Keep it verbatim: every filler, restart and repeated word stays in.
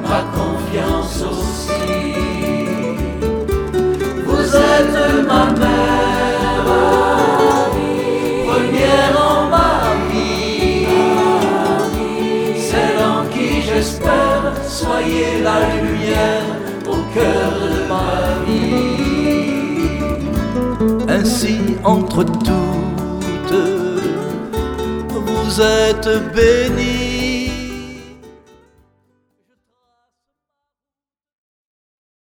ma confiance aussi. Vous êtes ma mère, première en ma vie, celle en qui j'espère soyez la lumière au cœur de ma vie. Ainsi entre toutes, vous êtes bénie.